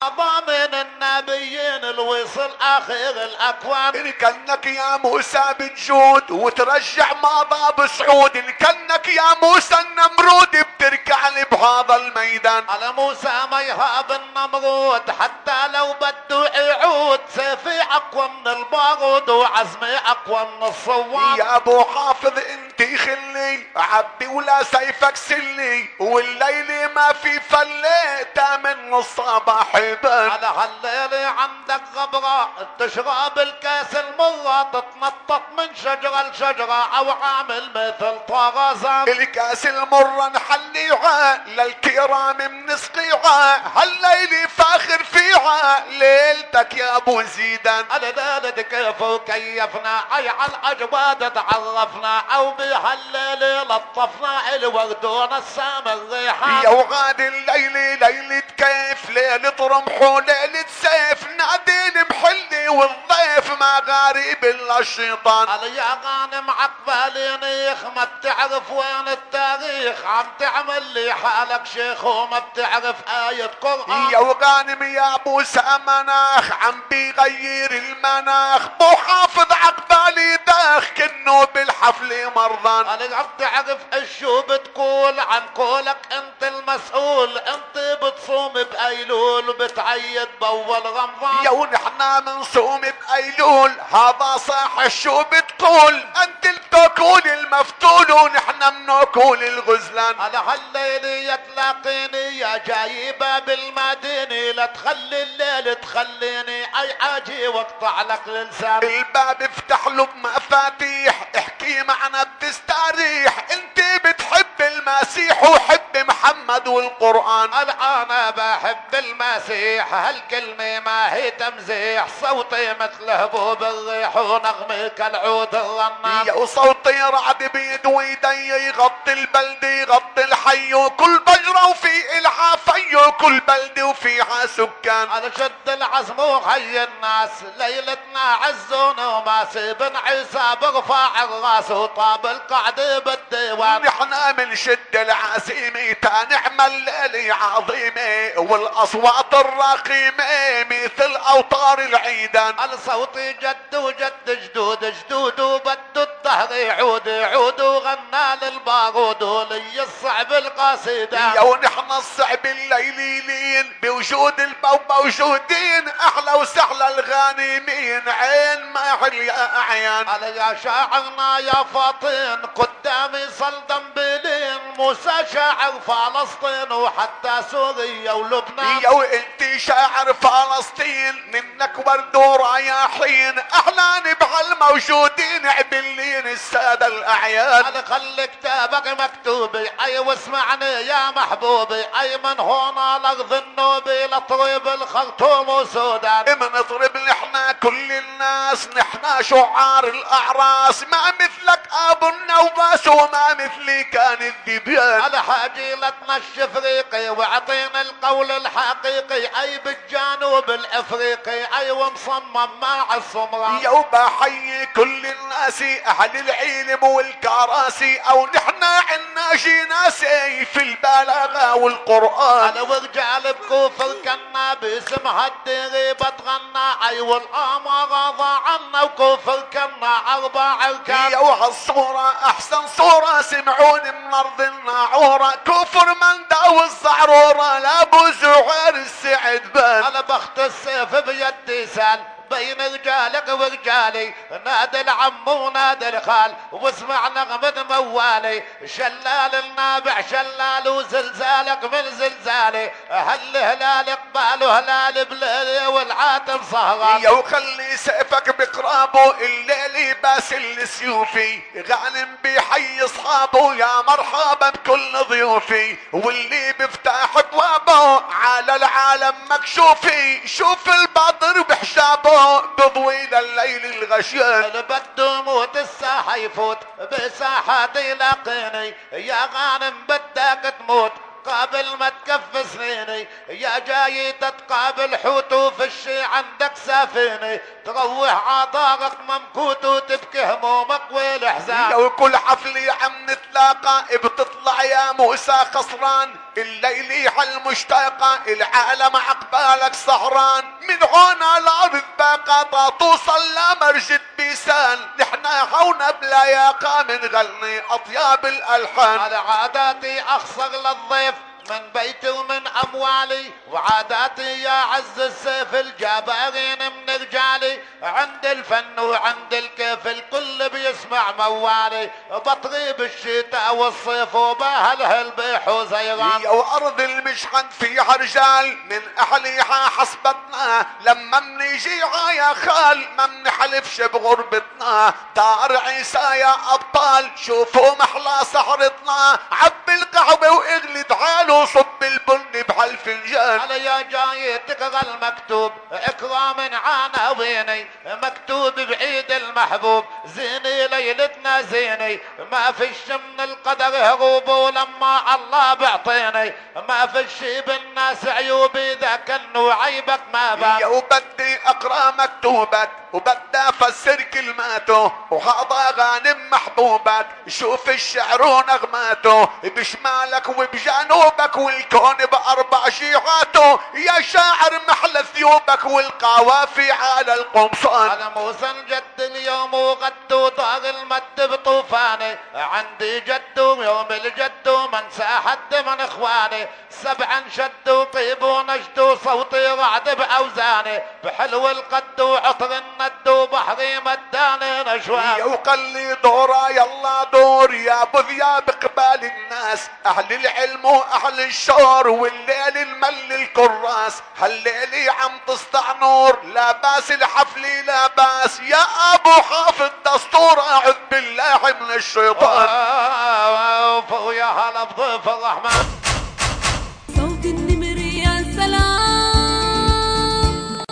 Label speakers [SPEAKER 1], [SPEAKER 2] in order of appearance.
[SPEAKER 1] ضامن النبيين الوصل اخر الاكوان.
[SPEAKER 2] ان كانك يا موسى بتجود وترجع ماضى بسعود، ان كانك يا موسى النمرود بتركع لي بهذا الميدان.
[SPEAKER 1] على موسى ما يهاب النمرود حتى لو بده يعود، سيفي اقوى من البارود وعزمي اقوى من الصوان.
[SPEAKER 2] يا ابو حافظ انت خلي عبي ولا سيفك سلي، والليل ما في فليته من الصباح يبان.
[SPEAKER 1] على هالليل عندك غبرة تشرب الكاس المرة، تتنطط من شجرة لشجرة او عامل مثل طرزان.
[SPEAKER 2] الكاس المرة نحليها للكرام منسقيها، هالليل فاخر فيها ليلتك يا ابو زيدان.
[SPEAKER 1] الدالد كيف وكيفنا اي على الاجواد تعرفنا، او بهالليل لطفنا الورد ونسام الريحان.
[SPEAKER 2] يا وغاد الليل ليلة كيف، ليلة رمح وليلة سيف، نادين محلي والضيف ما غريب الا الشيطان.
[SPEAKER 1] قال يا غانم عقبالينيخ ما بتعرف وين التاريخ، عم تعمل لي حالك شيخ وما بتعرف آية قرآن.
[SPEAKER 2] يا وغانم يا موسى مناخ عم بيغير المناخ، مو حافظ عقبالي داخ كنه بالحفل مرضان.
[SPEAKER 1] قال عم تعرف شو بتقول عن قولك انت المسؤول، انت بتصوم بايلول وبتعيد باول رمضان.
[SPEAKER 2] يا ونحنا منصوم بايلول هذا صح شو بتقول، انت التوكول المفتول ونحنا منوكول الغزلان.
[SPEAKER 1] على هالليل يتلاقيني يا جايبه بالمدينه، لا تخلي الليل تخليني اي عاجي واقطع لك لسان.
[SPEAKER 2] الباب افتح له بمفاتيح، احكي معنا بتستريح، انت بتحب المسيح وحب محمد والقرآن.
[SPEAKER 1] انا بحب المسيح هالكلمة ما هي تمزيح، صوتي مثل هبوب الريح ونغمي كالعود الرنان.
[SPEAKER 2] يا صوتي رعد بيد ويدي يغطي البلد يغطي الحي، وكل بجرة وفي الها في، وكل بلد وفيها سكان.
[SPEAKER 1] على شد العزم وحي الناس ليلتنا عزون وماس، بن عيسى برفع الراس وطاب القعد بالديوان.
[SPEAKER 2] نحنا من شد العزيمة تنعمل ليلة عظيمة، والاصوات الرقيمة مثل اوتار العيدان.
[SPEAKER 1] الصوت جد وجد جدود جدود وبدو الدهر يعود يعود، وغنى للبارود ولي الصعب القصيدة.
[SPEAKER 2] يا ونحن الصعب الليليين بوجود المو موجودين، احلى وسهلا الغانمين عين ما عليا اعيان.
[SPEAKER 1] على يا شاعرنا يا فاطين قدامي صلدم بلين، موسى شاعر فلسطين وحتى سوريا ولبنان.
[SPEAKER 2] يا وانت شاعر فلسطين منك ورد ورايحين، احلى بهالموجودين عبلين السادة الاعيان.
[SPEAKER 1] على خلي كتابك مكتوبي اي واسمعني يا محبوبي، اي من هنا لغذ النوبي لطريب الخرطوم وسودان.
[SPEAKER 2] من نطرب نحنا كل الناس، نحنا شعار الاعراس، ما مثلك ابو النوباس وما مثلي كان الذبيان.
[SPEAKER 1] على حاجيلتنا الشفريقي واعطينا القول الحقيقي، اي بالجنوب الافريقي اي ومصمم مع السمران.
[SPEAKER 2] يا وبحيي كل الناس اهل العلم والكراسي، او نحنا عنا جناسي في البلاغه والقران.
[SPEAKER 1] انا ورجال بكفر كنا باسم هالديري بتغنى، اي والامر غضى عنا وكفر كنا 4 اركان.
[SPEAKER 2] يا وهالصوره احسن صوره سمعون من ارض الناعوره، كفر من داو الزعروره لابو زهير السعد بان.
[SPEAKER 1] انا بخت السيف بيدي سال بين رجالك ورجالي، نادي العم ونادي الخال واسمع نغمة موالي، شلال النابع شلال وزلزالك من زلزالي، هل هلال قباله هلال بليلي والعاتم سهران.
[SPEAKER 2] يا وخلي سيفك بقرابه الليل باس السيوفي، غانم بيحيي اصحابه يا مرحبا بكل ضيوفي، واللي بيفتح ابوابه على العالم مكشوفي، شوف البدر بحجابه بضويل الليل الغشيان.
[SPEAKER 1] اللي بده يموت الساحة يفوت بساحة يلاقيني، يا غانم بدك تموت قابل ما تكفي سنيني، يا جاي تتقابل حوت وفي الشي عندك سافيني، تروح عطارق ممكوت وتبكي همومك والاحزان.
[SPEAKER 2] وكل حفلة عم نتلاقى بتطلع يا موسى خسران، الليلي عالمشتاقة العالم عقبالك سهران، من هون الارض باقة توصل لمرجد بيسان، نحنا هون بلاياقة منغني اطياب الالحان.
[SPEAKER 1] على عاداتي اخسر للضيف من بيتي ومن اموالي، وعاداتي يا عز السيف الجبارين من رجالي، عند الفن وعند الكيف الكل بيسمع موالي، بطري بالشتاء والصيف وبهالهل بيحو زيغان.
[SPEAKER 2] يا وارض المشحن فيها رجال من اهليها حسبتنا، لما منيجي يا خال ما منحلفش بغربتنا، دار عيسى يا ابطال شوفوا محلى سهرتنا، عبي القهوة واغلي تعالوا صب البن بهالفنجان.
[SPEAKER 1] على يا جاي تقرا المكتوب اكرام عناويني، مكتوب بعيد المحبوب زيني ليلتنا زيني، ما فيش من القدر هروب ولما الله بعطيني، ما فيش بالناس عيوب اذا كانوا عيبك ما بان.
[SPEAKER 2] يا وبدي اقرا مكتوبك وبدي افسر كلماته، وهذا غانم محبوبك شوف الشعر ونغماته، بشمالك وبجنوبك والكون باربع جهاته، يا شاعر محلى ثيوبك والقوافي على القمصان.
[SPEAKER 1] على موسى الجد اليوم وغدو طاغ المد بطوفاني، عندي جد ويوم الجد ومنسى حد من اخواني، سبعا شدوا طيب ونجدوا صوتي رعد باوزاني، بحلو القد وعطر الند وبحري مداني نشوان.
[SPEAKER 2] يا وقلي دورا يلا دور يا ابو ذياب قبال الناس، اهل العلم واهل الشور والليل المل الكراس، هالليلي عم تسطع نور لا باس الحفل لا باس، يا ابو حافظ دستور اعوذ بالله من الشيطان.
[SPEAKER 1] ويا هلا بضيف الرحمن.